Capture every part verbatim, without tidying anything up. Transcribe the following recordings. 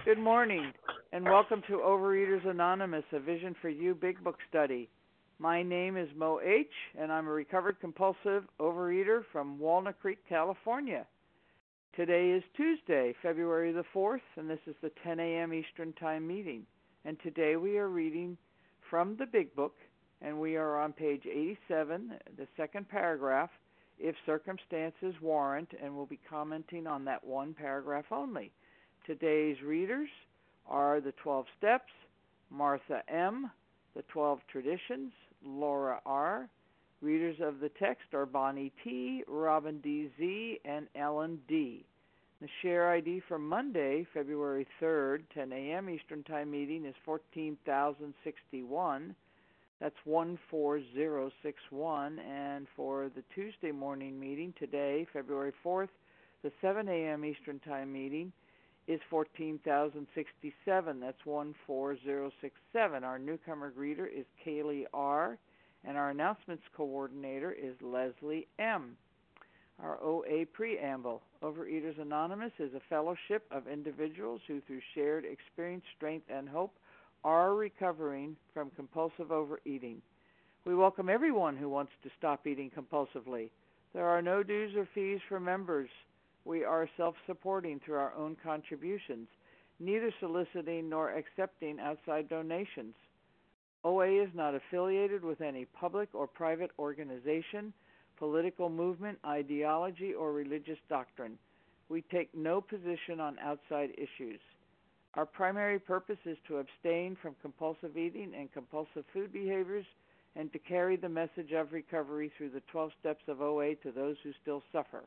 Good morning, and welcome to Overeaters Anonymous, a Vision for You Big Book study. My name is Mo H., and I'm a recovered compulsive overeater from Walnut Creek, California. Today is Tuesday, February the fourth, and this is the ten a.m. Eastern Time meeting. And today we are reading from the Big Book, and we are on page eighty-seven, the second paragraph, if circumstances warrant, and we'll be commenting on that one paragraph only. Today's readers are the twelve Steps, Martha M., the twelve Traditions, Laura R. Readers of the text are Bonnie T., Robin D Z, and Ellen D. The share I D for Monday, February third, ten a.m. Eastern Time meeting is fourteen thousand sixty-one. That's one four zero six one. And for the Tuesday morning meeting today, February fourth, the seven a.m. Eastern Time meeting is fourteen thousand sixty-seven. That's one four zero six seven. Our newcomer greeter is Kaylee R., and our announcements coordinator is Leslie M. Our O A preamble. Overeaters Anonymous is a fellowship of individuals who, through shared experience, strength, and hope, are recovering from compulsive overeating. We welcome everyone who wants to stop eating compulsively. There are no dues or fees for members. We are self-supporting through our own contributions, neither soliciting nor accepting outside donations. O A is not affiliated with any public or private organization, political movement, ideology, or religious doctrine. We take no position on outside issues. Our primary purpose is to abstain from compulsive eating and compulsive food behaviors and to carry the message of recovery through the twelve steps of O A to those who still suffer.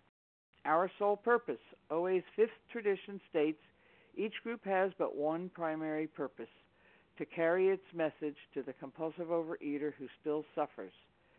Our sole purpose. O A's fifth tradition states, each group has but one primary purpose, to carry its message to the compulsive overeater who still suffers.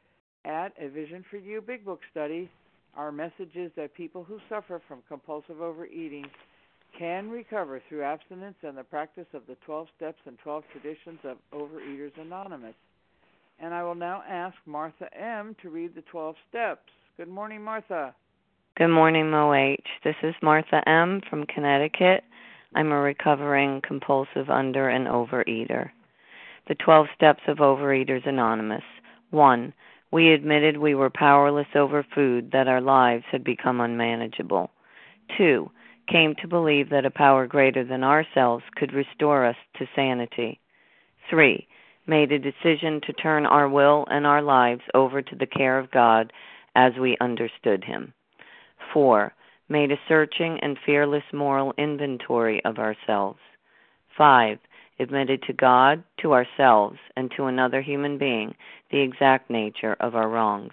At A Vision for You Big Book study, our message is that people who suffer from compulsive overeating can recover through abstinence and the practice of the twelve steps and twelve traditions of Overeaters Anonymous. And I will now ask Martha M. to read the twelve steps. Good morning, Martha. Good morning, Mo H. This is Martha M. from Connecticut. I'm a recovering compulsive under and overeater. The twelve Steps of Overeaters Anonymous. One, we admitted we were powerless over food, that our lives had become unmanageable. Two, came to believe that a power greater than ourselves could restore us to sanity. Three, made a decision to turn our will and our lives over to the care of God as we understood Him. Four, made a searching and fearless moral inventory of ourselves. Five, admitted to God, to ourselves, and to another human being the exact nature of our wrongs.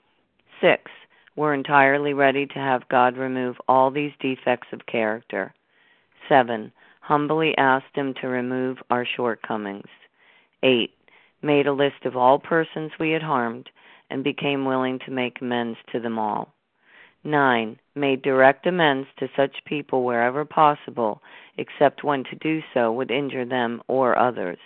Six, we're entirely ready to have God remove all these defects of character. Seven, humbly asked Him to remove our shortcomings. Eight, made a list of all persons we had harmed and became willing to make amends to them all. Nine, made direct amends to such people wherever possible, except when to do so would injure them or others.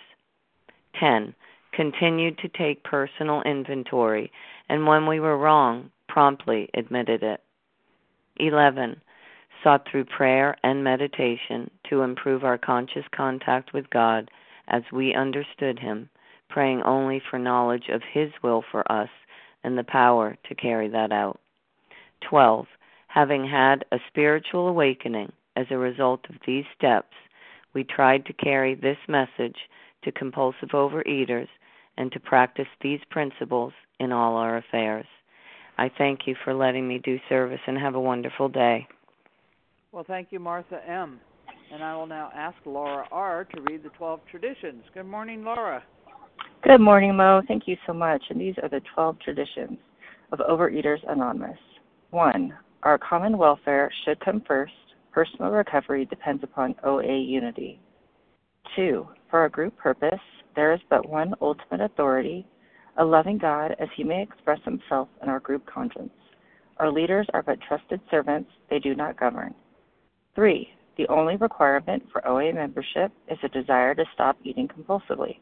Ten, continued to take personal inventory, and when we were wrong, promptly admitted it. Eleven, sought through prayer and meditation to improve our conscious contact with God as we understood Him, praying only for knowledge of His will for us and the power to carry that out. Twelve, having had a spiritual awakening as a result of these steps, we tried to carry this message to compulsive overeaters and to practice these principles in all our affairs. I thank you for letting me do service, and have a wonderful day. Well, thank you, Martha M. And I will now ask Laura R. to read the twelve traditions. Good morning, Laura. Good morning, Mo. Thank you so much. And these are the twelve traditions of Overeaters Anonymous. One, our common welfare should come first. Personal recovery depends upon O A unity. Two, for our group purpose, there is but one ultimate authority, a loving God as He may express Himself in our group conscience. Our leaders are but trusted servants, they do not govern. Three, the only requirement for O A membership is a desire to stop eating compulsively.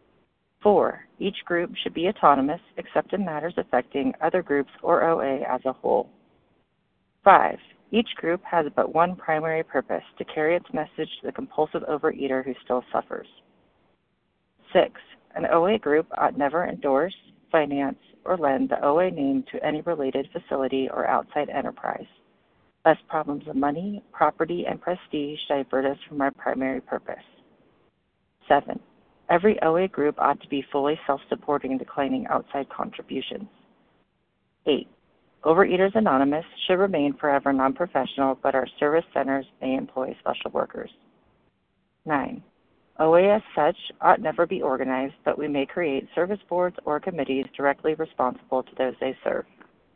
Four, each group should be autonomous except in matters affecting other groups or O A as a whole. Five, Each group has but one primary purpose, to carry its message to the compulsive overeater who still suffers. Six, an O A group ought never endorse, finance, or lend the O A name to any related facility or outside enterprise, lest problems of money, property, and prestige divert us from our primary purpose. Seven, every O A group ought to be fully self-supporting, declining outside contributions. Eight, Overeaters Anonymous should remain forever non-professional, but our service centers may employ special workers. Nine, O A as such ought never be organized, but we may create service boards or committees directly responsible to those they serve.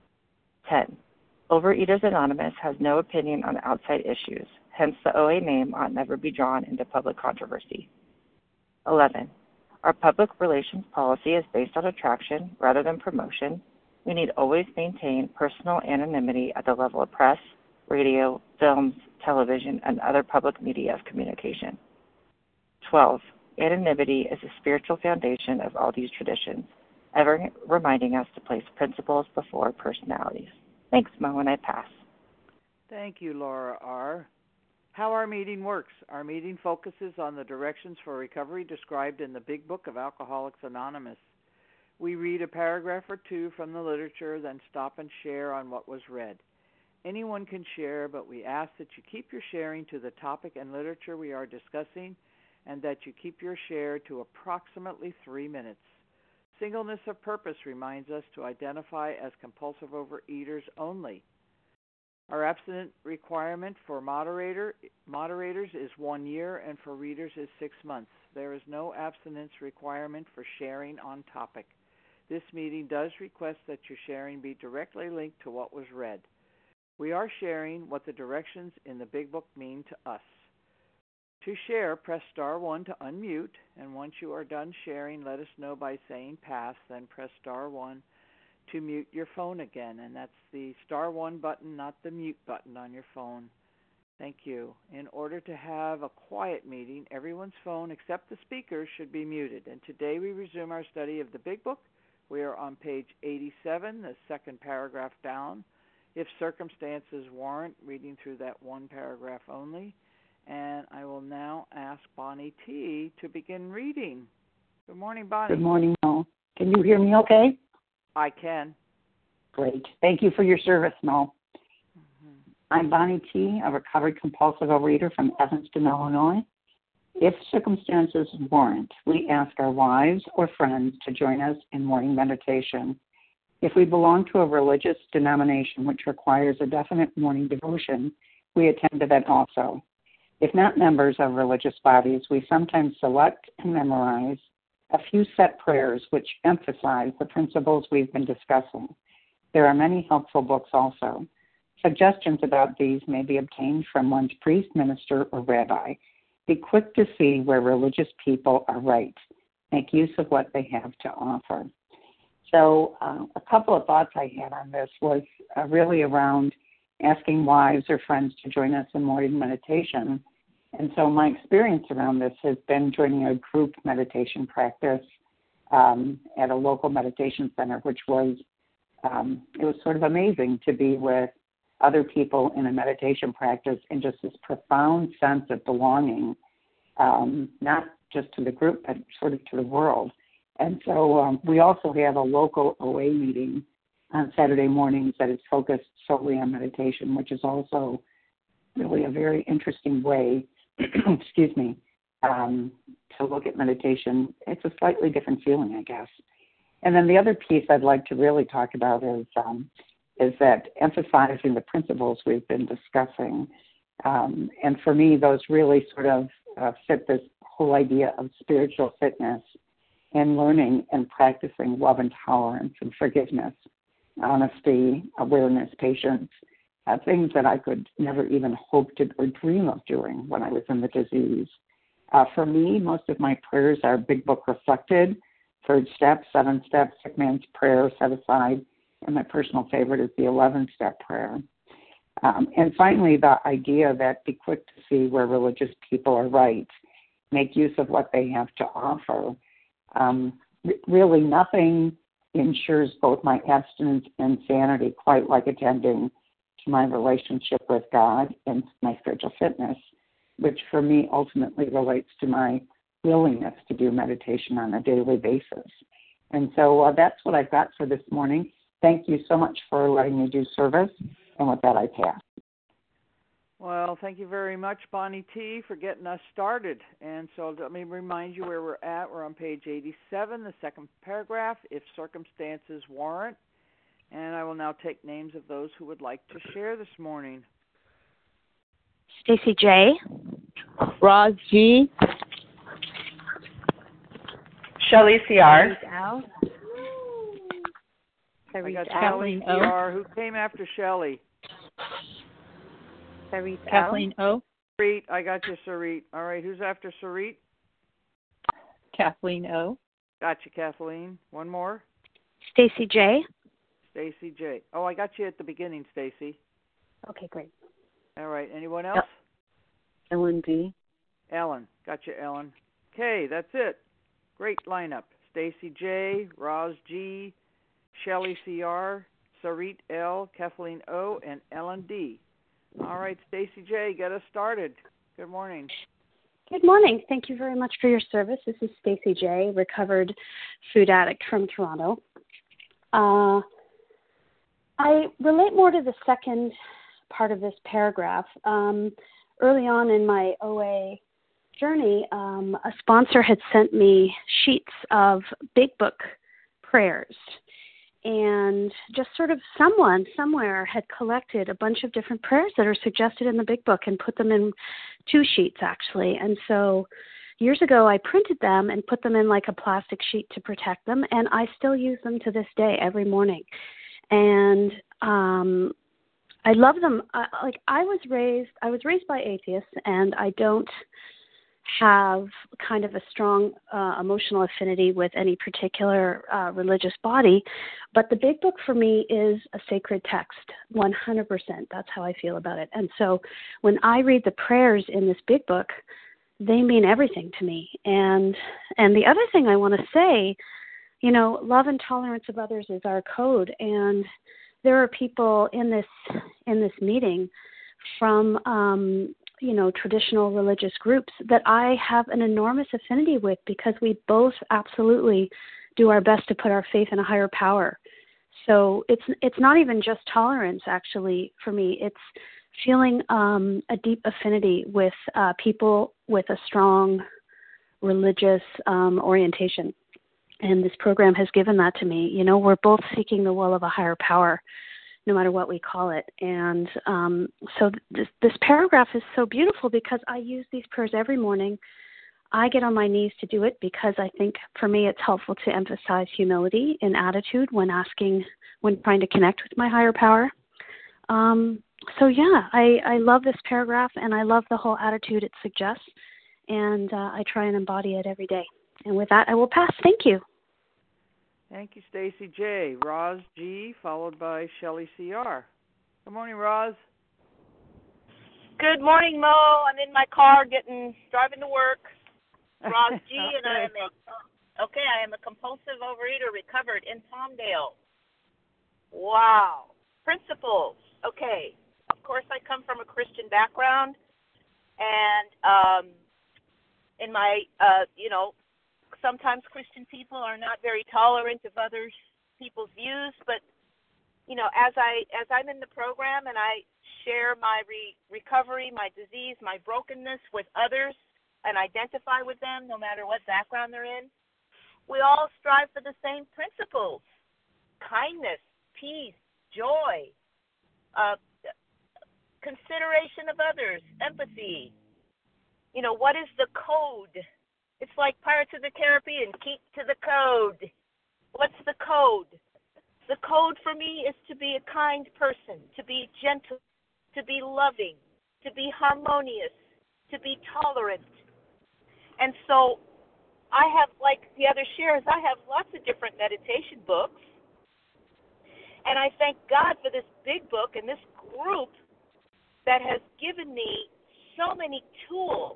Ten, Overeaters Anonymous has no opinion on outside issues, hence the O A name ought never be drawn into public controversy. Eleven, our public relations policy is based on attraction rather than promotion. We need always maintain personal anonymity at the level of press, radio, films, television, and other public media of communication. Twelve, anonymity is the spiritual foundation of all these traditions, ever reminding us to place principles before personalities. Thanks, Mo, and I pass. Thank you, Laura R. How our meeting works. Our meeting focuses on the directions for recovery described in the Big Book of Alcoholics Anonymous. We read a paragraph or two from the literature, then stop and share on what was read. Anyone can share, but we ask that you keep your sharing to the topic and literature we are discussing, and that you keep your share to approximately three minutes. Singleness of purpose reminds us to identify as compulsive overeaters only. Our abstinence requirement for moderator moderators is one year, and for readers is six months. There is no abstinence requirement for sharing on topic. This meeting does request that your sharing be directly linked to what was read. We are sharing what the directions in the Big Book mean to us. To share, press star one to unmute, and once you are done sharing, let us know by saying pass, then press star one to mute your phone again, and that's the star one button, not the mute button on your phone. Thank you. In order to have a quiet meeting, everyone's phone except the speaker should be muted. And today we resume our study of the Big Book. We are on page eighty-seven, the second paragraph down. If circumstances warrant, reading through that one paragraph only. And I will now ask Bonnie T. to begin reading. Good morning, Bonnie. Good morning, Mo. Can you hear me okay? I can. Great. Thank you for your service, Mo. Mm-hmm. I'm Bonnie T., a recovered compulsive overeater from Evanston, Illinois. If circumstances warrant, we ask our wives or friends to join us in morning meditation. If we belong to a religious denomination which requires a definite morning devotion, we attend to that also. If not members of religious bodies, we sometimes select and memorize a few set prayers which emphasize the principles we've been discussing. There are many helpful books also. Suggestions about these may be obtained from one's priest, minister, or rabbi. Be quick to see where religious people are right. Make use of what they have to offer. So uh, a couple of thoughts I had on this was uh, really around asking wives or friends to join us in morning meditation. And so my experience around this has been joining a group meditation practice um, at a local meditation center, which was, um, it was sort of amazing to be with other people in a meditation practice and just this profound sense of belonging, um, not just to the group, but sort of to the world. And so um, we also have a local O A meeting on Saturday mornings that is focused solely on meditation, which is also really a very interesting way, excuse me, um, to look at meditation. It's a slightly different feeling, I guess. And then the other piece I'd like to really talk about is um, is that emphasizing the principles we've been discussing. Um, and for me, those really sort of uh, fit this whole idea of spiritual fitness and learning and practicing love and tolerance and forgiveness, honesty, awareness, patience, uh, things that I could never even hope to or dream of doing when I was in the disease. Uh, for me, most of my prayers are Big Book reflected, third step, seven step, sick man's prayer set aside, and my personal favorite is the eleven-step prayer. Um, and finally, the idea that be quick to see where religious people are right, make use of what they have to offer. Um, really, nothing ensures both my abstinence and sanity quite like attending to my relationship with God and my spiritual fitness, which for me ultimately relates to my willingness to do meditation on a daily basis. And so uh, that's what I've got for this morning. Thank you so much for letting me do service. And with that, I pass. Well, thank you very much, Bonnie T., for getting us started. And so let me remind you where we're at. We're on page eighty-seven, the second paragraph, if circumstances warrant. And I will now take names of those who would like to share this morning. Stacy J. Roz G. Shelley C R. Al. I got Shelley C R. Who came after Shelley? Sarit Kathleen O. Sarit. I got you, Sarit. All right, who's after Sarit? Kathleen O. Gotcha, Kathleen. One more. Stacy J. Stacy J. Oh, I got you at the beginning, Stacy. Okay, great. All right, anyone else? Ellen D. Ellen. Gotcha, Ellen. Okay, that's it. Great lineup. Stacy J, Roz G, Shelley C R, Sarit L, Kathleen O, and Ellen D. All right, Stacy J, get us started. Good morning. Good morning. Thank you very much for your service. This is Stacy J, recovered food addict from Toronto. Uh, I relate more to the second part of this paragraph. Um, early on in my O A journey, um, a sponsor had sent me sheets of Big Book prayers. And just sort of someone somewhere had collected a bunch of different prayers that are suggested in the Big Book and put them in two sheets, actually. And so years ago, I printed them and put them in like a plastic sheet to protect them, and I still use them to this day every morning. And um, I love them. Uh, like I was raised, I was raised by atheists, and I don't have kind of a strong uh, emotional affinity with any particular uh, religious body, but the Big Book for me is a sacred text, one hundred percent. That's how I feel about it. And so when I read the prayers in this Big Book, they mean everything to me. And and the other thing I want to say, you know, love and tolerance of others is our code, and there are people in this in this meeting from um, you know, traditional religious groups that I have an enormous affinity with because we both absolutely do our best to put our faith in a higher power. So it's it's not even just tolerance, actually, for me. It's feeling um, a deep affinity with uh, people with a strong religious um, orientation. And this program has given that to me. You know, we're both seeking the will of a higher power, no matter what we call it. And um, so this, this paragraph is so beautiful because I use these prayers every morning. I get on my knees to do it because I think for me it's helpful to emphasize humility in attitude when asking, when trying to connect with my higher power. Um, so yeah, I, I love this paragraph and I love the whole attitude it suggests, and uh, I try and embody it every day. And with that, I will pass. Thank you. Thank you, Stacy J. Roz G, followed by Shelley C R. Good morning, Roz. Good morning, Mo. I'm in my car getting driving to work. Roz G, okay. and I am a okay. I am a compulsive overeater, recovered in Palmdale. Wow, principles. Okay, of course I come from a Christian background, and um, in my uh, you know. Sometimes Christian people are not very tolerant of other people's views, but you know, as I as I'm in the program and I share my re- recovery, my disease, my brokenness with others, and identify with them, no matter what background they're in, we all strive for the same principles: kindness, peace, joy, uh, consideration of others, empathy. You know, what is the code? It's like Pirates of the Caribbean, keep to the code. What's the code? The code for me is to be a kind person, to be gentle, to be loving, to be harmonious, to be tolerant. And so I have, like the other shares, I have lots of different meditation books. And I thank God for this Big Book and this group that has given me so many tools.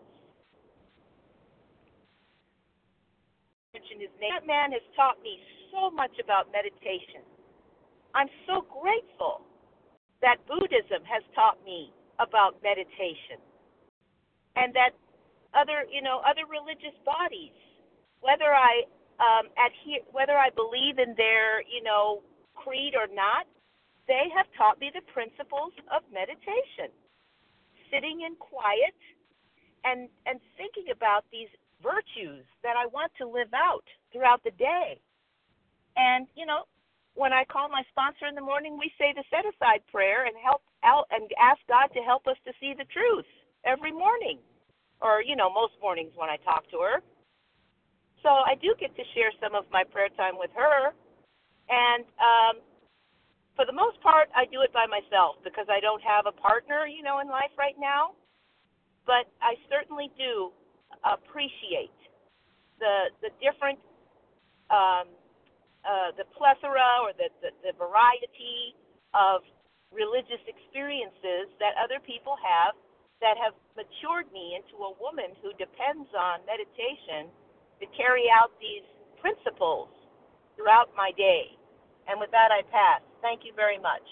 His name. That man has taught me so much about meditation. I'm so grateful that Buddhism has taught me about meditation, and that other, you know, other religious bodies, whether I um, adhere, whether I believe in their, you know, creed or not, they have taught me the principles of meditation, sitting in quiet and and thinking about these virtues that I want to live out throughout the day. And, you know, when I call my sponsor in the morning, we say the set-aside prayer and help out and ask God to help us to see the truth every morning, or, you know, most mornings when I talk to her. So I do get to share some of my prayer time with her. And um, for the most part, I do it by myself because I don't have a partner, you know, in life right now. But I certainly do appreciate the the different um Uh, the plethora or the, the, the variety of religious experiences that other people have that have matured me into a woman who depends on meditation to carry out these principles throughout my day. And with that, I pass. Thank you very much.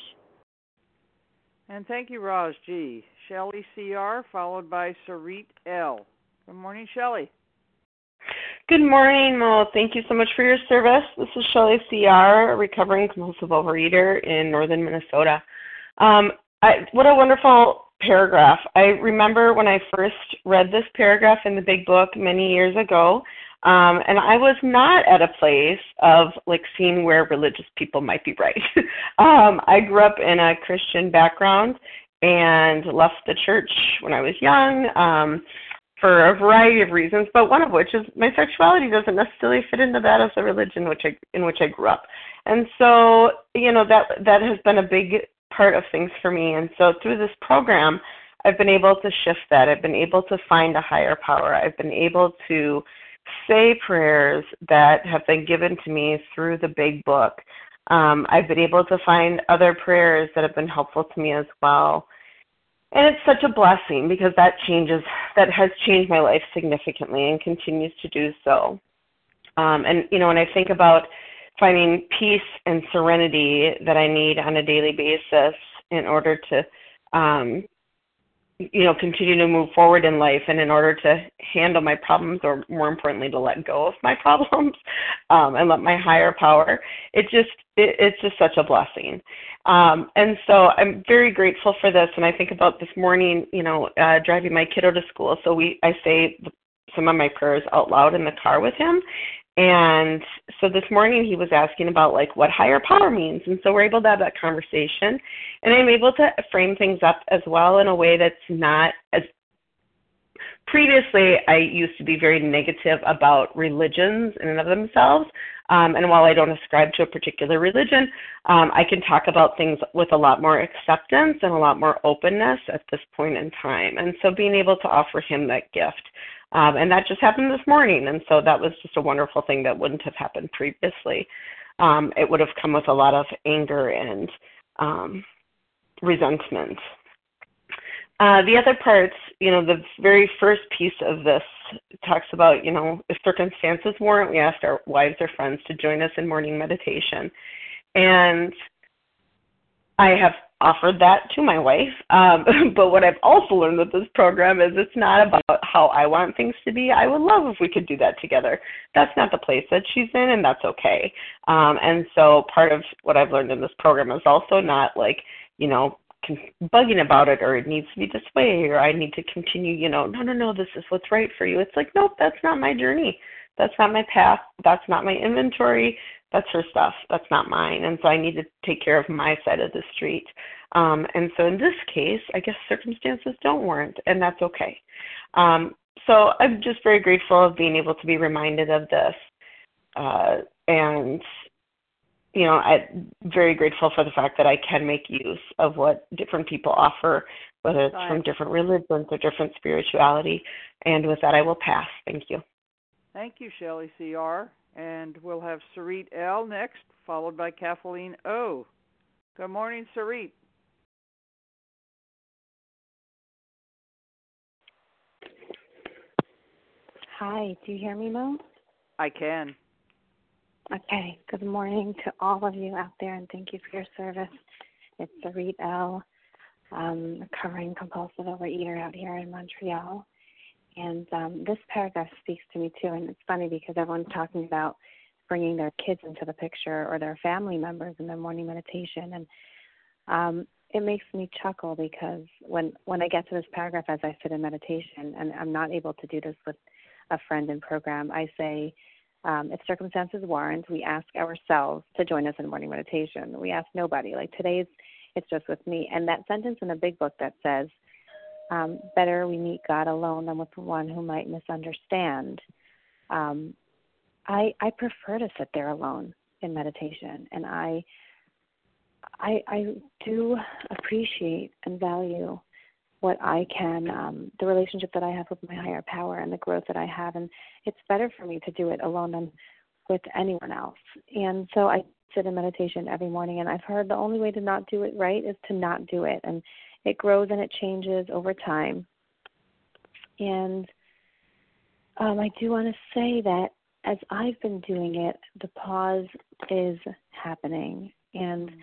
And thank you, Roz G. Shelley C R, followed by Sarit L. Good morning, Shelley. Good morning, Mo. Thank you so much for your service. This is Shelley C R, a recovering compulsive overeater in northern Minnesota. Um, I, what a wonderful paragraph. I remember when I first read this paragraph in the big book many years ago, um, and I was not at a place of like seeing where religious people might be right. um, I grew up in a Christian background and left the church when I was young. Um, for a variety of reasons, but one of which is my sexuality doesn't necessarily fit into that as a religion which I, in which I grew up. And so, you know, that that has been a big part of things for me. And so through this program, I've been able to shift that. I've been able to find a higher power. I've been able to say prayers that have been given to me through the big book. Um, I've been able to find other prayers that have been helpful to me as well. And it's such a blessing because that changes, that has changed my life significantly and continues to do so. Um, and, you know, when I think about finding peace and serenity that I need on a daily basis in order to, um, you know, continue to move forward in life and in order to handle my problems, or more importantly, to let go of my problems um, and let my higher power, it just, it, it's just such a blessing. Um, and so I'm very grateful for this. And I think about this morning, you know, uh, driving my kiddo to school. So we, I say some of my prayers out loud in the car with him. And so this morning he was asking about like what higher power means. And so we're able to have that conversation, and I'm able to frame things up as well in a way that's not as previously I used to be very negative about religions in and of themselves. Um, and while I don't ascribe to a particular religion, um, I can talk about things with a lot more acceptance and a lot more openness at this point in time. And so being able to offer him that gift. Um, and that just happened this morning. And so that was just a wonderful thing that wouldn't have happened previously. Um, it would have come with a lot of anger and um, resentment. Uh, the other parts, you know, the very first piece of this talks about, you know, if circumstances warrant, we asked our wives or friends to join us in morning meditation. And I have offered that to my wife. Um, but what I've also learned with this program is it's not about how I want things to be. I would love if we could do that together. That's not the place that she's in, and that's okay. Um, and so part of what I've learned in this program is also not like, you know, bugging about it, or it needs to be this way, or I need to continue, you know, no, no, no, this is what's right for you. It's like, nope, that's not my journey. That's not my path. That's not my inventory. That's her stuff. That's not mine. And so I need to take care of my side of the street. Um, and so in this case, I guess circumstances don't warrant, and that's okay. Um, so I'm just very grateful of being able to be reminded of this. Uh, and, you know, I'm very grateful for the fact that I can make use of what different people offer, whether it's from different religions or different spirituality. And with that, I will pass. Thank you. Thank you, Shelley C R. And we'll have Sarit L. next, followed by Kathleen O. Good morning, Sarit. Hi, do you hear me, Mo? I can. Okay, good morning to all of you out there, and thank you for your service. It's Sarit L., um, recovering compulsive overeater out here in Montreal. And um, this paragraph speaks to me, too. And it's funny because everyone's talking about bringing their kids into the picture or their family members in their morning meditation. And um, it makes me chuckle because when, when I get to this paragraph as I sit in meditation, and I'm not able to do this with a friend in program, I say, um, if circumstances warrant, we ask ourselves to join us in morning meditation. We ask nobody. Like today's, it's just with me. And that sentence in the big book that says, um, better we meet God alone than with one who might misunderstand. Um, I, I prefer to sit there alone in meditation, and I, I, I do appreciate and value what I can, um, the relationship that I have with my higher power and the growth that I have, and it's better for me to do it alone than with anyone else. And so I sit in meditation every morning, and I've heard the only way to not do it right is to not do it, and it grows and it changes over time. And um, I do want to say that as I've been doing it, the pause is happening. And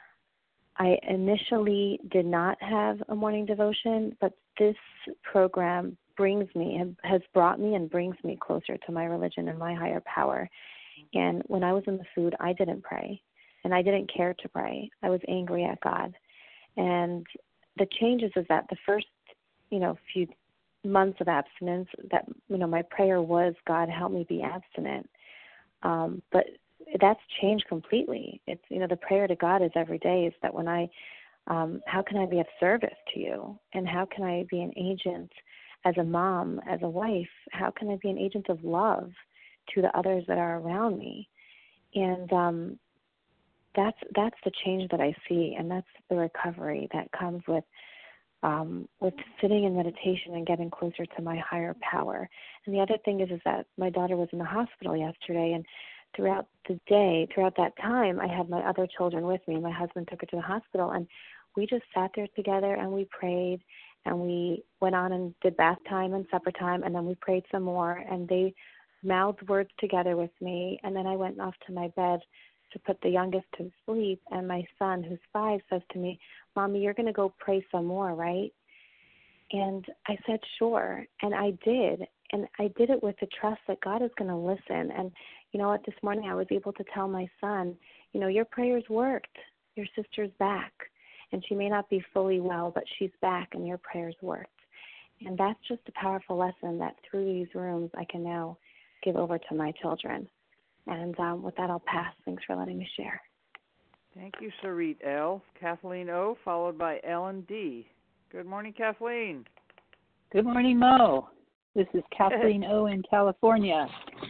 I initially did not have a morning devotion, but this program brings me, has brought me and brings me closer to my religion and my higher power. And when I was in the food, I didn't pray, and I didn't care to pray. I was angry at God. And the changes is that the first, you know, few months of abstinence, that, you know, my prayer was, God, help me be abstinent. Um, but that's changed completely. It's, you know, the prayer to God is every day is that when I, um, how can I be of service to you? And how can I be an agent as a mom, as a wife? How can I be an agent of love to the others that are around me? And um, that's that's the change that I see, and that's the recovery that comes with um, with sitting in meditation and getting closer to my higher power. And the other thing is, is that my daughter was in the hospital yesterday, and throughout the day, throughout that time, I had my other children with me. My husband took her to the hospital, and we just sat there together, and we prayed, and we went on and did bath time and supper time, and then we prayed some more, and they mouthed words together with me, and then I went off to my bed to put the youngest to sleep, and my son, who's five, says to me, Mommy, you're going to go pray some more, right? And I said, sure, and I did, and I did it with the trust that God is going to listen. And you know what, this morning I was able to tell my son, you know, your prayers worked. Your sister's back, and she may not be fully well, but she's back, and your prayers worked. And that's just a powerful lesson that through these rooms I can now give over to my children. And um, with that, I'll pass. Thanks for letting me share. Thank you, Sarit L. Kathleen O., followed by Ellen D. Good morning, Kathleen. Good morning, Mo. This is Kathleen O. in California.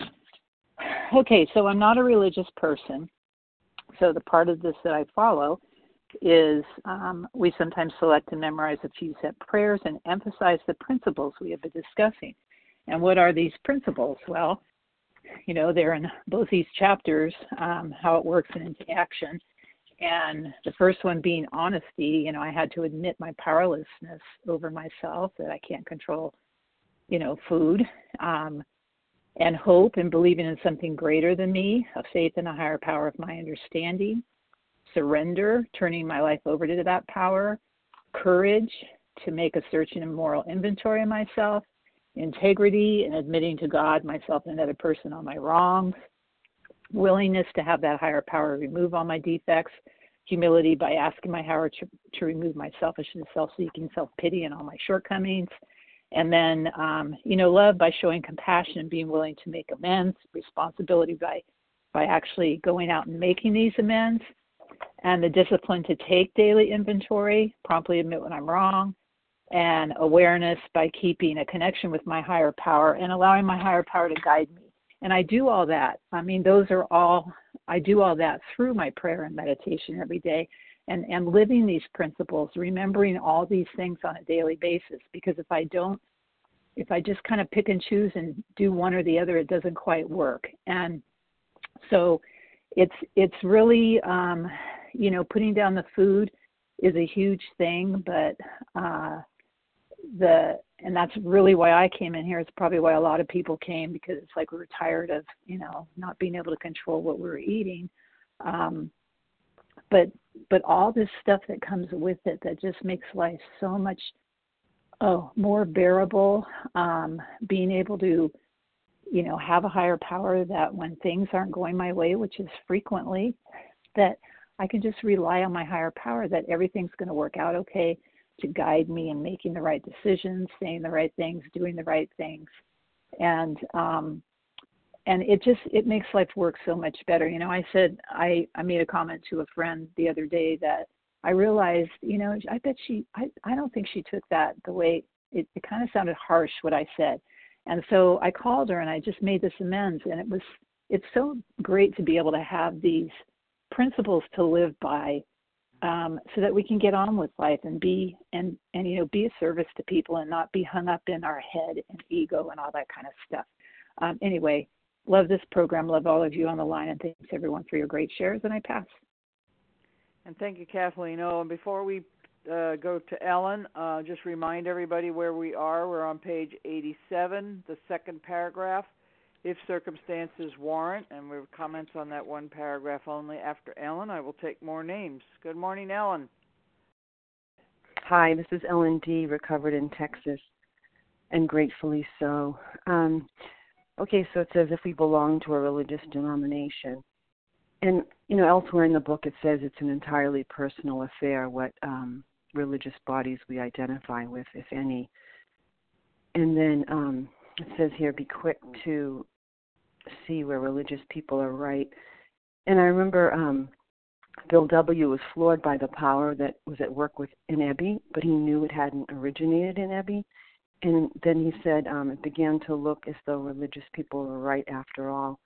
Okay, so I'm not a religious person. So the part of this that I follow is um, we sometimes select and memorize a few set prayers and emphasize the principles we have been discussing. And what are these principles? Well, you know, they're in both these chapters, um, how it works and into action. And the first one being honesty. You know, I had to admit my powerlessness over myself, that I can't control, you know, food, um, and hope and believing in something greater than me, a faith in a higher power of my understanding, surrender, turning my life over to that power, courage to make a searching and moral inventory of myself, integrity and admitting to God, myself, and another person on my wrongs, willingness to have that higher power remove all my defects, humility by asking my higher to, to remove my selfishness, self-seeking, self-pity, and all my shortcomings, and then, um, you know, love by showing compassion and being willing to make amends, responsibility by, by actually going out and making these amends, and the discipline to take daily inventory, promptly admit when I'm wrong, and awareness by keeping a connection with my higher power and allowing my higher power to guide me. And I do all that. I mean, those are all, I do all that through my prayer and meditation every day, and, and living these principles, remembering all these things on a daily basis. Because if I don't, if I just kind of pick and choose and do one or the other, it doesn't quite work. And so it's, it's really, um, you know, putting down the food is a huge thing, but, uh, the and that's really why I came in here. It's probably why a lot of people came, because it's like we were tired of, you know, not being able to control what we were eating. Um, but but all this stuff that comes with it that just makes life so much oh more bearable. Um, being able to, you know, have a higher power that when things aren't going my way, which is frequently, that I can just rely on my higher power that everything's going to work out okay, to guide me in making the right decisions, saying the right things, doing the right things. And um, and it just, it makes life work so much better. You know, I said, I, I made a comment to a friend the other day that I realized, you know, I bet she, I, I don't think she took that the way, it, it kind of sounded harsh what I said. And so I called her and I just made this amends. And it was, it's so great to be able to have these principles to live by, um, so that we can get on with life and be, and, and, you know, be a service to people and not be hung up in our head and ego and all that kind of stuff. Um, anyway, love this program. Love all of you on the line. And thanks everyone for your great shares. And I pass. And thank you, Kathleen. Oh, and before we uh, go to Ellen, uh, just remind everybody where we are. We're on page eighty-seven, the second paragraph, if circumstances warrant, and we have comments on that one paragraph only. After Ellen, I will take more names. Good morning, Ellen. Hi, this is Ellen D., recovered in Texas, and gratefully so. Um, okay, so it says if we belong to a religious denomination. And, you know, elsewhere in the book it says it's an entirely personal affair what um, religious bodies we identify with, if any. And then um, it says here, be quick to see where religious people are right. And I remember um, Bill W. was floored by the power that was at work with in Ebby, but he knew it hadn't originated in Ebby. And then he said um, it began to look as though religious people were right after all.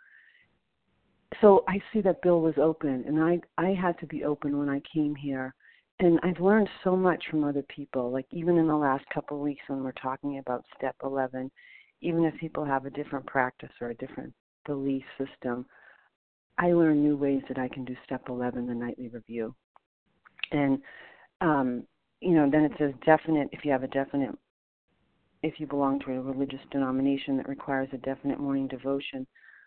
So I see that Bill was open, and I, I had to be open when I came here. And I've learned so much from other people, like even in the last couple of weeks when we're talking about step eleven, even if people have a different practice or a different belief system, I learn new ways that I can do step eleven, the nightly review. And, um, you know, then it says definite, if you have a definite, if you belong to a religious denomination that requires a definite morning devotion.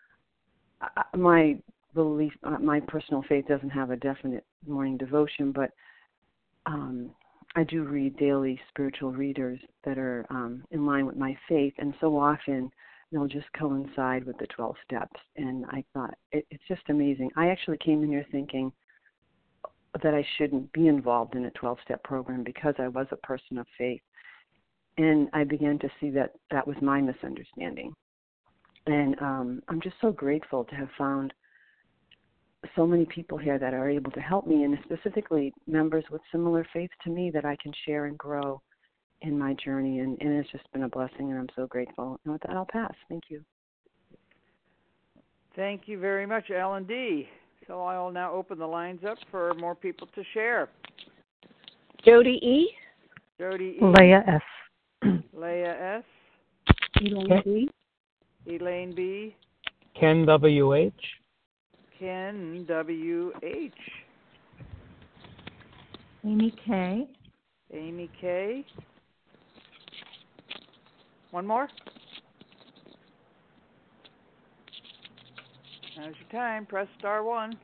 My belief, uh, my personal faith doesn't have a definite morning devotion, but um, I do read daily spiritual readers that are um, in line with my faith, and so often they'll just coincide with the twelve steps. And I thought, it, it's just amazing. I actually came in here thinking that I shouldn't be involved in a twelve-step program because I was a person of faith. And I began to see that that was my misunderstanding. And um, I'm just so grateful to have found so many people here that are able to help me, and specifically members with similar faith to me that I can share and grow in my journey. And, and it's just been a blessing, and I'm so grateful. And with that, I'll pass. Thank you. Thank you very much, Ellen D. So I will now open the lines up for more people to share. Jody E. Jody E. Leah S. Leah S. Elaine B. Elaine B. Ken W H. Ken W H. Amy K. Amy K. One more. Now's your time. Press star one.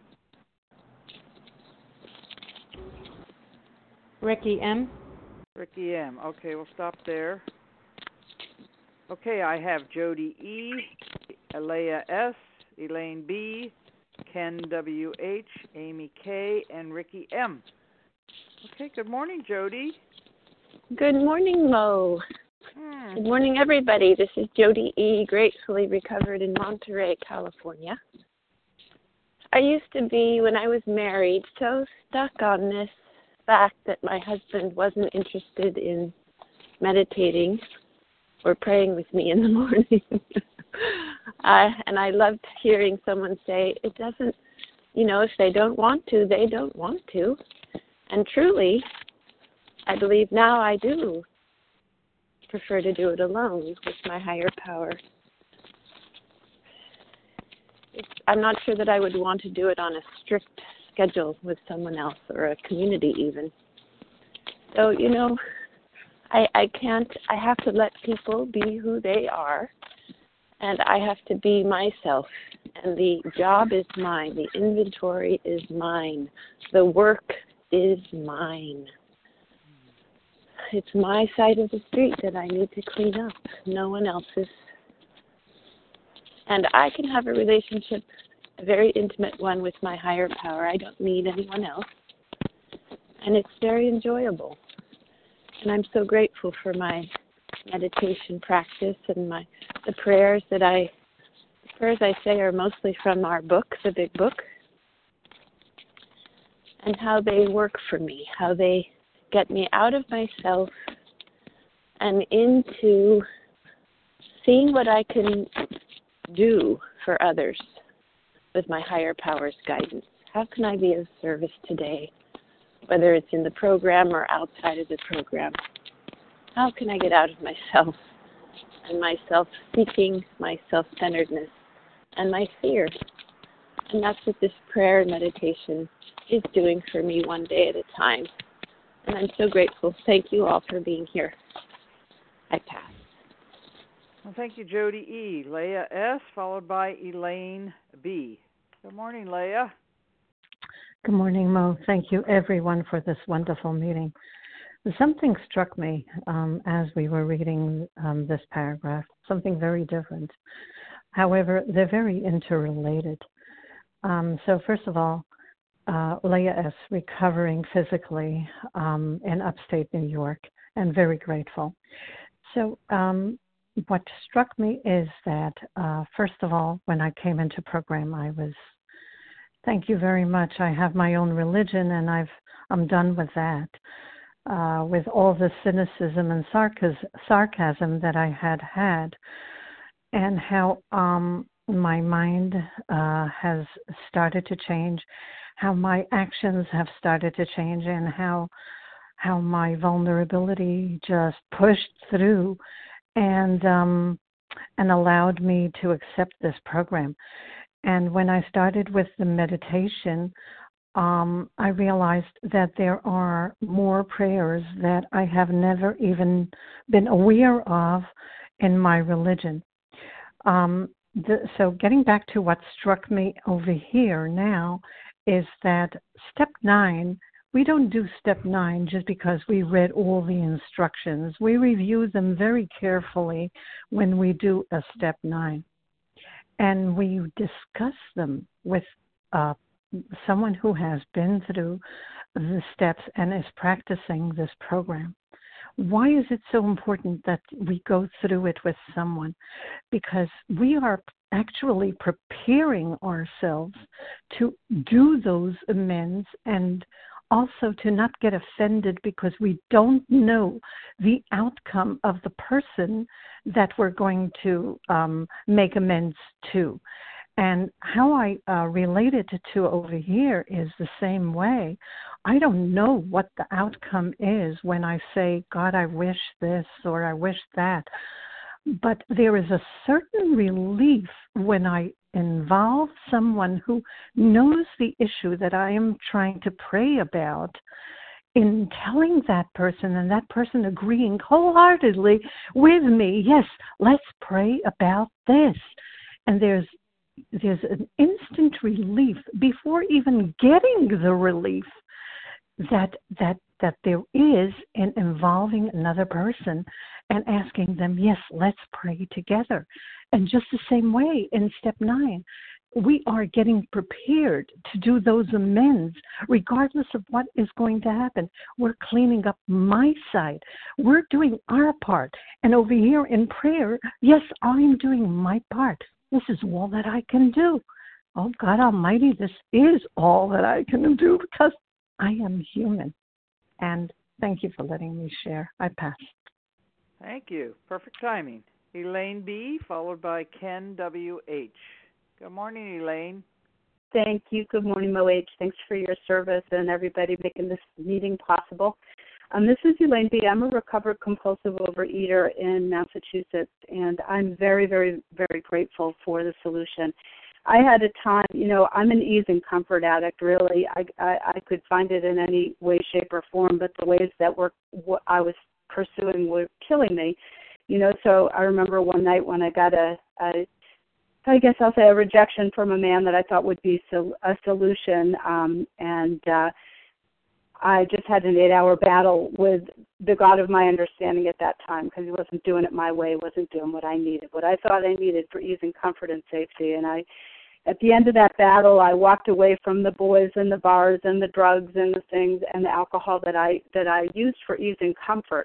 Ricky M. Ricky M. Okay, we'll stop there. Okay, I have Jody E., Alea S., Elaine B., Ken W H, Amy K., and Ricky M. Okay, good morning, Jody. Good morning, Mo. Hmm. Good morning, everybody. This is Jody E., gratefully recovered in Monterey, California. I used to be, when I was married, so stuck on this fact that my husband wasn't interested in meditating or praying with me in the morning. uh, and I loved hearing someone say, it doesn't, you know, if they don't want to, they don't want to. And truly, I believe now I do prefer to do it alone with my higher power. It's, I'm not sure that I would want to do it on a strict schedule with someone else or a community even. So, you know, I, I can't, I have to let people be who they are, and I have to be myself. And the job is mine. The inventory is mine. The work is mine. It's my side of the street that I need to clean up, no one else's. And I can have a relationship, a very intimate one with my higher power. I don't need anyone else. And it's very enjoyable. And I'm so grateful for my meditation practice and my the prayers that I, the prayers I say are mostly from our book, the Big Book, and how they work for me, how they get me out of myself and into seeing what I can do for others with my higher power's guidance. How can I be of service today, whether it's in the program or outside of the program? How can I get out of myself and my self-seeking, my self-centeredness, and my fear? And that's what this prayer and meditation is doing for me one day at a time. And I'm so grateful. Thank you all for being here. I pass. Well, thank you, Jody E. Leah S., followed by Elaine B. Good morning, Leah. Good morning, Mo. Thank you, everyone, for this wonderful meeting. Something struck me um, as we were reading um, this paragraph, something very different. However, they're very interrelated. Um, so first of all, uh, Leah S., recovering physically um, in upstate New York, and very grateful. So um, what struck me is that, uh, first of all, when I came into program, I was, thank you very much, I have my own religion, and I've, I'm done with that. Uh, with all the cynicism and sarcas- sarcasm that I had had, and how um, my mind uh, has started to change, how my actions have started to change, and how how my vulnerability just pushed through and um, and allowed me to accept this program. And when I started with the meditation, um, I realized that there are more prayers that I have never even been aware of in my religion. Um, the, so getting back to what struck me over here now is that step nine, we don't do step nine just because we read all the instructions. We review them very carefully when we do a step nine. And we discuss them with uh, someone who has been through the steps and is practicing this program. Why is it so important that we go through it with someone? Because we are actually preparing ourselves to do those amends, and also to not get offended because we don't know the outcome of the person that we're going to um, make amends to. And how I uh, relate it to over here is the same way. I don't know what the outcome is when I say, God, I wish this or I wish that. But there is a certain relief when I involve someone who knows the issue that I am trying to pray about in telling that person, and that person agreeing wholeheartedly with me, yes, let's pray about this. And there's there's an instant relief before even getting the relief that that that there is in involving another person and asking them, yes, let's pray together. And just the same way in step nine, we are getting prepared to do those amends regardless of what is going to happen. We're cleaning up my side. We're doing our part. And over here in prayer, yes, I'm doing my part. This is all that I can do. Oh, God Almighty, this is all that I can do because I am human. And thank you for letting me share. I pass. Thank you. Perfect timing. Elaine B., followed by Ken W H. Good morning, Elaine. Thank you. Good morning, Mo H. Thanks for your service and everybody making this meeting possible. Um, this is Elaine B. I'm a recovered compulsive overeater in Massachusetts, and I'm very, very, very grateful for the solution. I had a time, you know, I'm an ease and comfort addict, really. I, I, I could find it in any way, shape, or form, but the ways that were what I was pursuing were killing me. You know, so I remember one night when I got a, a I guess I'll say a rejection from a man that I thought would be so, a solution, um, and uh, I just had an eight-hour battle with the God of my understanding at that time because he wasn't doing it my way, wasn't doing what I needed, what I thought I needed for ease and comfort and safety. And I, at the end of that battle, I walked away from the boys and the bars and the drugs and the things and the alcohol that I that I used for ease and comfort.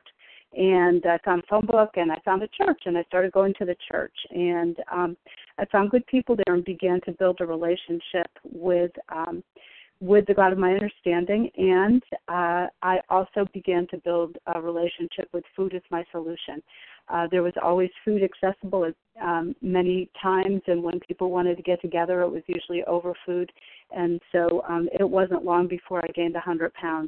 And I found a phone book, and I found a church, and I started going to the church. And um, I found good people there and began to build a relationship with um, with the God of my understanding. And uh, I also began to build a relationship with food as my solution. Uh, there was always food accessible at um, many times, and when people wanted to get together, it was usually over food. And so um, it wasn't long before I gained one hundred pounds.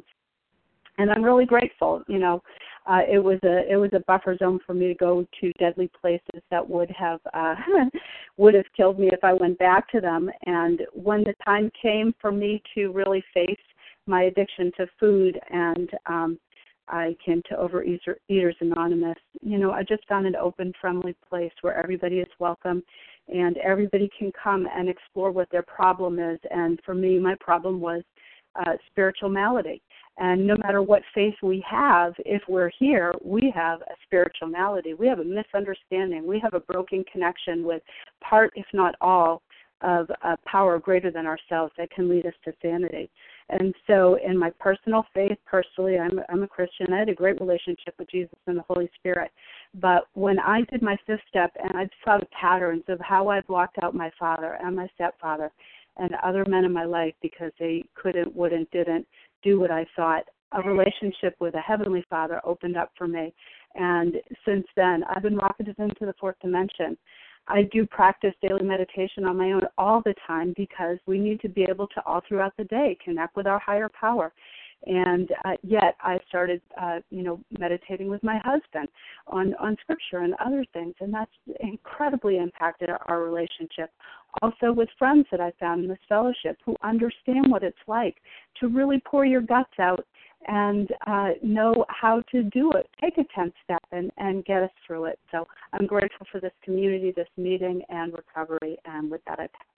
And I'm really grateful. You know, uh, it was a it was a buffer zone for me to go to deadly places that would have uh, would have killed me if I went back to them. And when the time came for me to really face my addiction to food, and um, I came to Overeaters Anonymous, you know, I just found an open, friendly place where everybody is welcome, and everybody can come and explore what their problem is. And for me, my problem was uh, spiritual malady. And no matter what faith we have, if we're here, we have a spiritual malady. We have a misunderstanding. We have a broken connection with part, if not all, of a power greater than ourselves that can lead us to sanity. And so in my personal faith, personally, I'm, I'm a Christian. I had a great relationship with Jesus and the Holy Spirit. But when I did my fifth step and I saw the patterns of how I blocked out my father and my stepfather and other men in my life because they couldn't, wouldn't, didn't do what I thought, a relationship with a Heavenly Father opened up for me. And since then, I've been rocketed into the fourth dimension. I do practice daily meditation on my own all the time because we need to be able to, all throughout the day, connect with our higher power. And uh, yet I started, uh, you know, meditating with my husband on, on Scripture and other things, and that's incredibly impacted our, our relationship. Also with friends that I found in this fellowship who understand what it's like to really pour your guts out and uh, know how to do it, take a tenth step and, and get us through it. So I'm grateful for this community, this meeting, and recovery. And with that, I pass.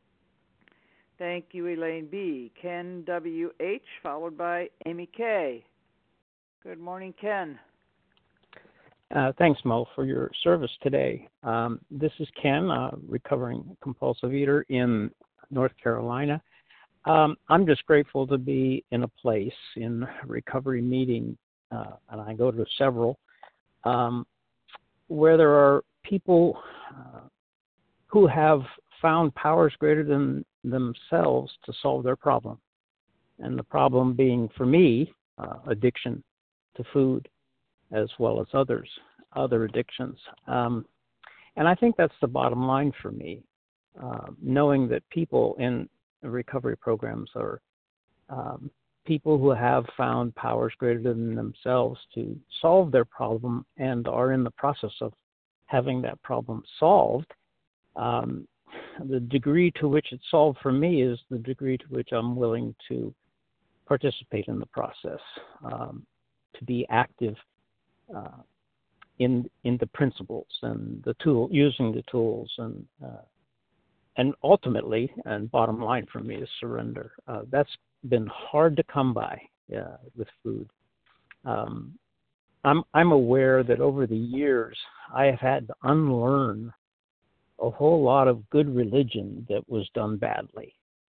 Thank you, Elaine B. Ken W H, followed by Amy K. Good morning, Ken. Uh, thanks, Mo, for your service today. Um, this is Ken, a recovering compulsive eater in North Carolina. Um, I'm just grateful to be in a place in recovery meeting, uh, and I go to several, um, where there are people uh, who have found powers greater than themselves to solve their problem. And the problem being, for me, uh, addiction to food, as well as others, other addictions. Um, and I think that's the bottom line for me, uh, knowing that people in recovery programs are um, people who have found powers greater than themselves to solve their problem and are in the process of having that problem solved. Um, the degree to which it's solved for me is the degree to which I'm willing to participate in the process, um, to be active uh, in in the principles and the tool, using the tools, and uh, and ultimately, and bottom line for me is surrender. Uh, that's been hard to come by uh, with food. Um, I'm I'm aware that over the years I have had to unlearn a whole lot of good religion that was done badly,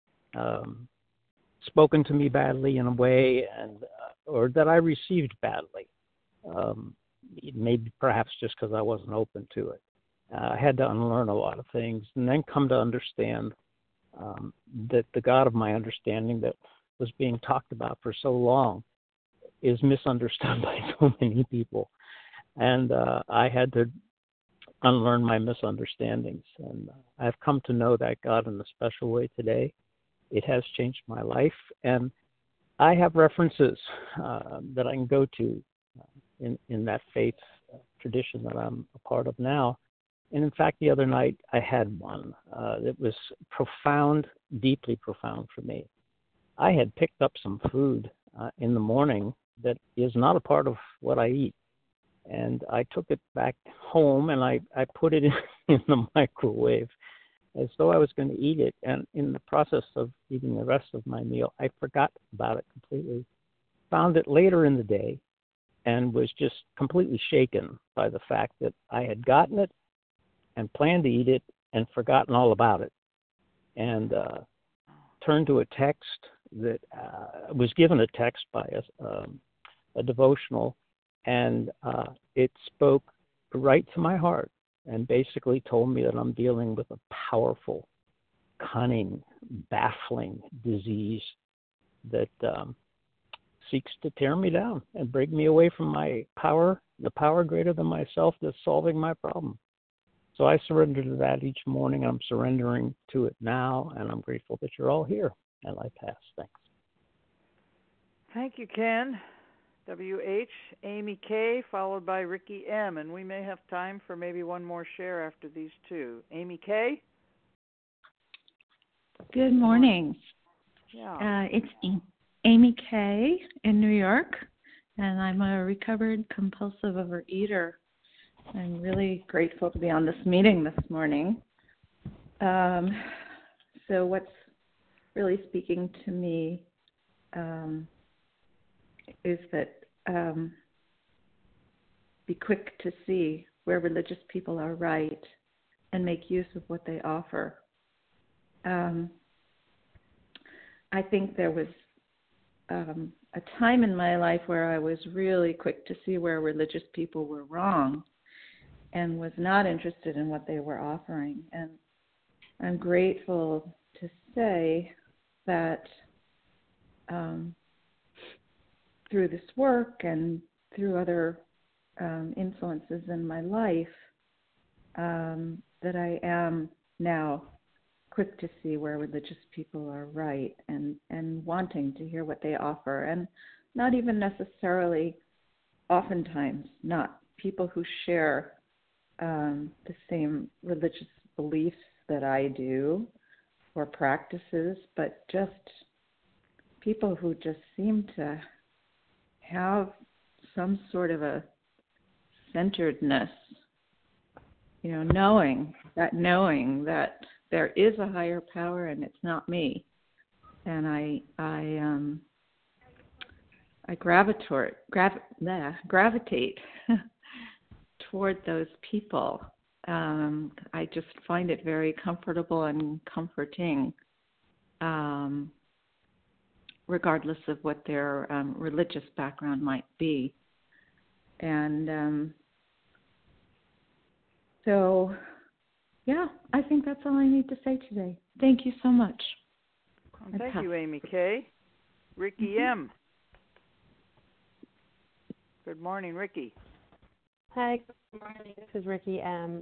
um, spoken to me badly in a way, and uh, or that I received badly. Um, maybe perhaps just because I wasn't open to it. Uh, I had to unlearn a lot of things and then come to understand um, that the God of my understanding that was being talked about for so long is misunderstood by so many people. And uh, I had to unlearn my misunderstandings. And I've come to know that God in a special way today. It has changed my life. And I have references uh, that I can go to in, in that faith uh, tradition that I'm a part of now. And in fact, the other night I had one uh, that was profound, deeply profound for me. I had picked up some food uh, in the morning that is not a part of what I eat. And I took it back home and I, I put it in, in the microwave as though I was going to eat it. And in the process of eating the rest of my meal, I forgot about it completely. found it later in the day and was just completely shaken by the fact that I had gotten it and planned to eat it and forgotten all about it. And uh, turned to a text that uh, was given a text by a, um, a devotional, and uh, it spoke right to my heart and basically told me that I'm dealing with a powerful, cunning, baffling disease that um, seeks to tear me down and break me away from my power, the power greater than myself that's solving my problem. So I surrender to that each morning. I'm surrendering to it now, and I'm grateful that you're all here. And I pass. Thanks. Thank you, Ken. W H, Amy K, followed by Ricky M. And we may have time for maybe one more share after these two. Amy K? Good morning. Yeah. Uh, it's a- Amy K in New York, and I'm a recovered compulsive overeater. I'm really grateful to be on this meeting this morning. Um, so what's really speaking to me um, is that um, be quick to see where religious people are right and make use of what they offer. Um, I think there was um, a time in my life where I was really quick to see where religious people were wrong and was not interested in what they were offering. And I'm grateful to say that um, through this work and through other um, influences in my life, um, that I am now quick to see where religious people are right and, and wanting to hear what they offer, and not even necessarily, oftentimes, not people who share um, the same religious beliefs that I do or practices, but just people who just seem to have some sort of a centeredness, you know, knowing that knowing that there is a higher power and it's not me. And I I um I gravitate grav- nah, gravitate toward those people. Um, I just find it very comfortable and comforting, um, regardless of what their um, religious background might be. And um, so, yeah, I think that's all I need to say today. Thank you so much. Well, thank you, Amy K. Ricky mm-hmm. M. Good morning, Ricky. Hi, good morning. This is Ricky M.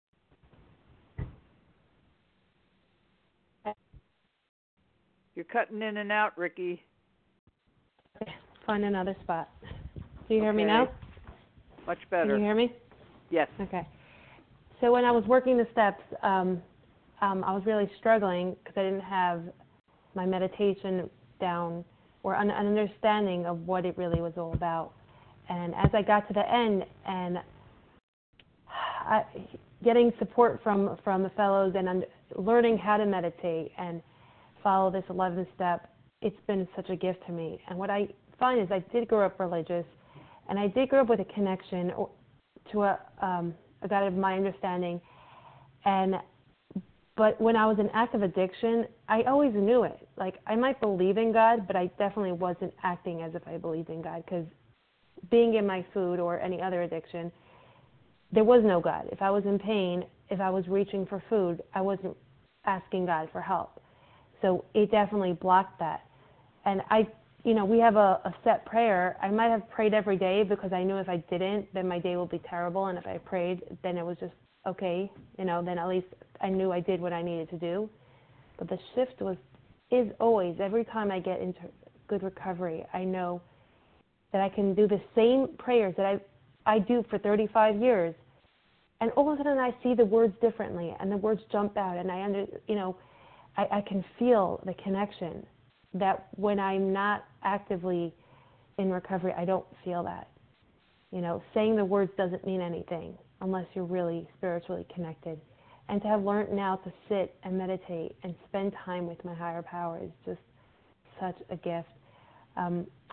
You're cutting in and out, Ricky. Okay, find another spot. Do you hear okay. me now? Much better. Can you hear me? Yes. Okay. So when I was working the steps, um, um, I was really struggling because I didn't have my meditation down or an understanding of what it really was all about. And as I got to the end and I, getting support from, from the fellows and un- learning how to meditate and follow this eleventh step, it's been such a gift to me. And what I find is I did grow up religious, and I did grow up with a connection to a, um, a God of my understanding. And but when I was in active addiction, I always knew it. Like, I might believe in God, but I definitely wasn't acting as if I believed in God, because being in my food or any other addiction, there was no God. If I was in pain, if I was reaching for food, I wasn't asking God for help. So it definitely blocked that. And I, you know, we have a, a set prayer. I might have prayed every day because I knew if I didn't, then my day would be terrible. And if I prayed, then it was just okay, you know, then at least I knew I did what I needed to do. But the shift was, is always, every time I get into good recovery, I know that I can do the same prayers that I, I do for thirty-five years. And all of a sudden I see the words differently and the words jump out and I under, you know, I, I can feel the connection that when I'm not actively in recovery, I don't feel that. You know, saying the words doesn't mean anything unless you're really spiritually connected. And to have learned now to sit and meditate and spend time with my higher power is just such a gift. Um,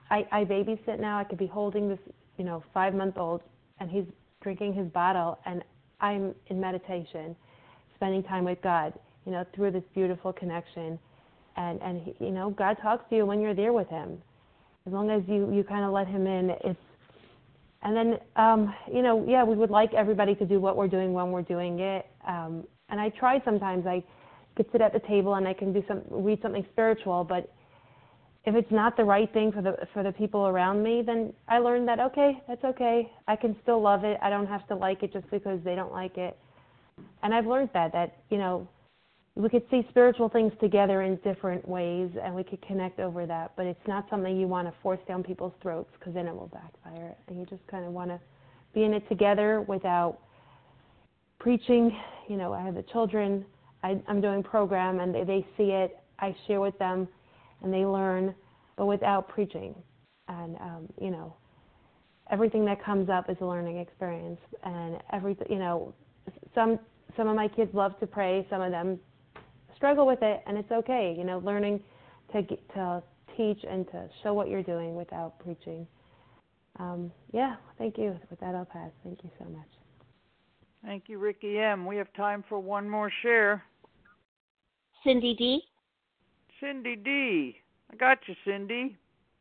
I, I babysit now. I could be holding this, you know, five-month-old, and he's drinking his bottle, and I'm in meditation, spending time with God, you know, through this beautiful connection. And, and he, you know, God talks to you when you're there with him. As long as you, you kind of let him in, it's, and then, um, you know, yeah, we would like everybody to do what we're doing when we're doing it. Um, and I try sometimes. I could sit at the table and I can do some, read something spiritual, but if it's not the right thing for the for the people around me, then I learned that, okay, that's okay. I can still love it. I don't have to like it just because they don't like it. And I've learned that, that, you know, we could see spiritual things together in different ways, and we could connect over that, but it's not something you want to force down people's throats, because then it will backfire. And you just kind of want to be in it together without preaching. You know, I have the children. I, I'm doing program, and they, they see it. I share with them, and they learn, but without preaching. And, um, you know, everything that comes up is a learning experience. And, every, you know, some some of my kids love to pray. Some of them struggle with it, and it's okay. You know, learning to get, to teach and to show what you're doing without preaching. Um, yeah, thank you. With that, I'll pass. Thank you so much. Thank you, Ricky M. We have time for one more share. Cindy D. Cindy D. I got you, Cindy.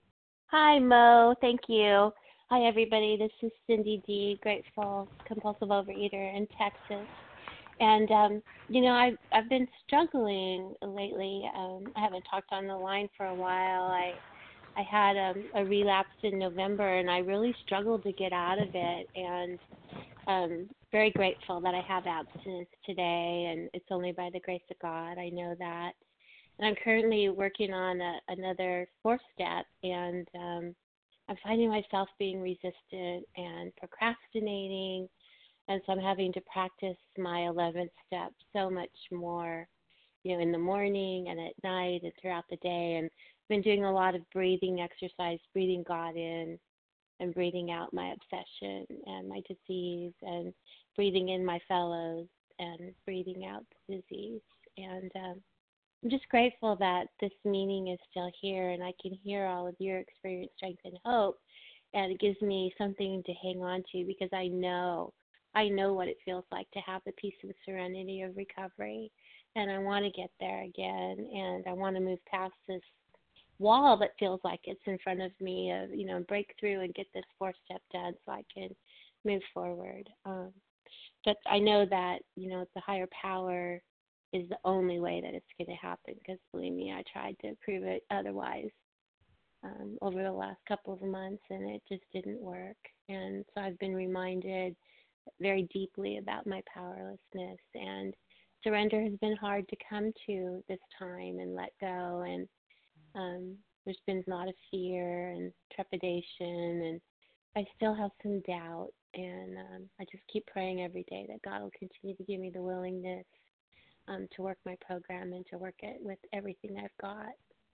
Hi, Mo. Thank you. Hi, everybody. This is Cindy D., grateful compulsive overeater in Texas. And, um, you know, I've, I've been struggling lately. Um, I haven't talked on the line for a while. I I had um, a relapse in November, and I really struggled to get out of it. And um, very grateful that I have abstinence today, and it's only by the grace of God. I know that. And I'm currently working on a, another fourth step, and um, I'm finding myself being resistant and procrastinating. And so I'm having to practice my eleventh step so much more, you know, in the morning and at night and throughout the day. And I've been doing a lot of breathing exercise, breathing God in and breathing out my obsession and my disease, and breathing in my fellows and breathing out the disease. And um, I'm just grateful that this meeting is still here, and I can hear all of your experience, strength, and hope. And it gives me something to hang on to, because I know I know what it feels like to have the peace and serenity of recovery, and I want to get there again, and I want to move past this wall that feels like it's in front of me, of, you know, break through and get this fourth step done so I can move forward. Um, but I know that, you know, the higher power is the only way that it's going to happen, because believe me, I tried to prove it otherwise um, over the last couple of months, and it just didn't work. And so I've been reminded very deeply about my powerlessness, and surrender has been hard to come to this time and let go. And um, there's been a lot of fear and trepidation, and I still have some doubt. And um, I just keep praying every day that God will continue to give me the willingness um, to work my program and to work it with everything I've got.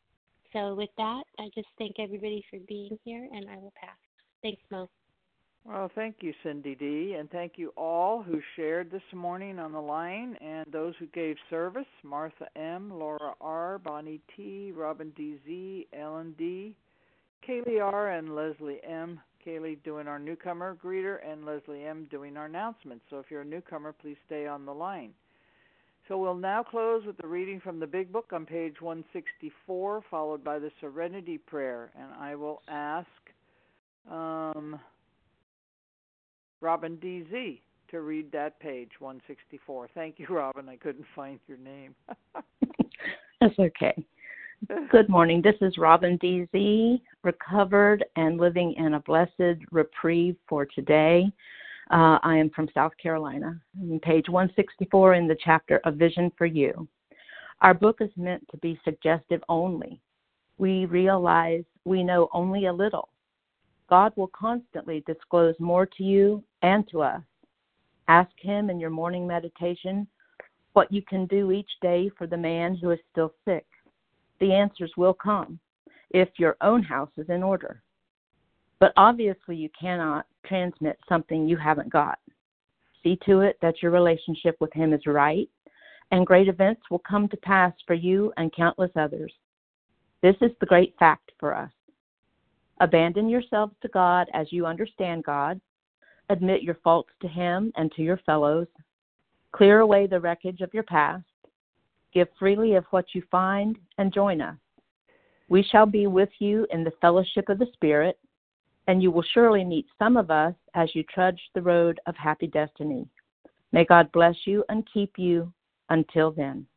So with that, I just thank everybody for being here, and I will pass. Thanks, Mo. Well, thank you, Cindy D., and thank you all who shared this morning on the line, and those who gave service: Martha M., Laura R., Bonnie T., Robin D Z, Ellen D., Kaylee R., and Leslie M. Kaylee doing our newcomer greeter, and Leslie M. doing our announcements. So if you're a newcomer, please stay on the line. So we'll now close with the reading from the Big Book on page one sixty-four, followed by the Serenity Prayer. And I will ask um, Robin D Z to read that page, one sixty-four. Thank you, Robin. I couldn't find your name. That's okay. Good morning. This is Robin D Z, recovered and living in a blessed reprieve for today. Uh, I am from South Carolina. On page one sixty-four in the chapter A Vision for You. Our book is meant to be suggestive only. We realize we know only a little. God will constantly disclose more to you and to us. Ask Him in your morning meditation what you can do each day for the man who is still sick. The answers will come if your own house is in order. But obviously you cannot transmit something you haven't got. See to it that your relationship with Him is right, and great events will come to pass for you and countless others. This is the great fact for us. Abandon yourselves to God as you understand God. Admit your faults to Him and to your fellows. Clear away the wreckage of your past. Give freely of what you find and join us. We shall be with you in the fellowship of the Spirit, and you will surely meet some of us as you trudge the road of happy destiny. May God bless you and keep you until then.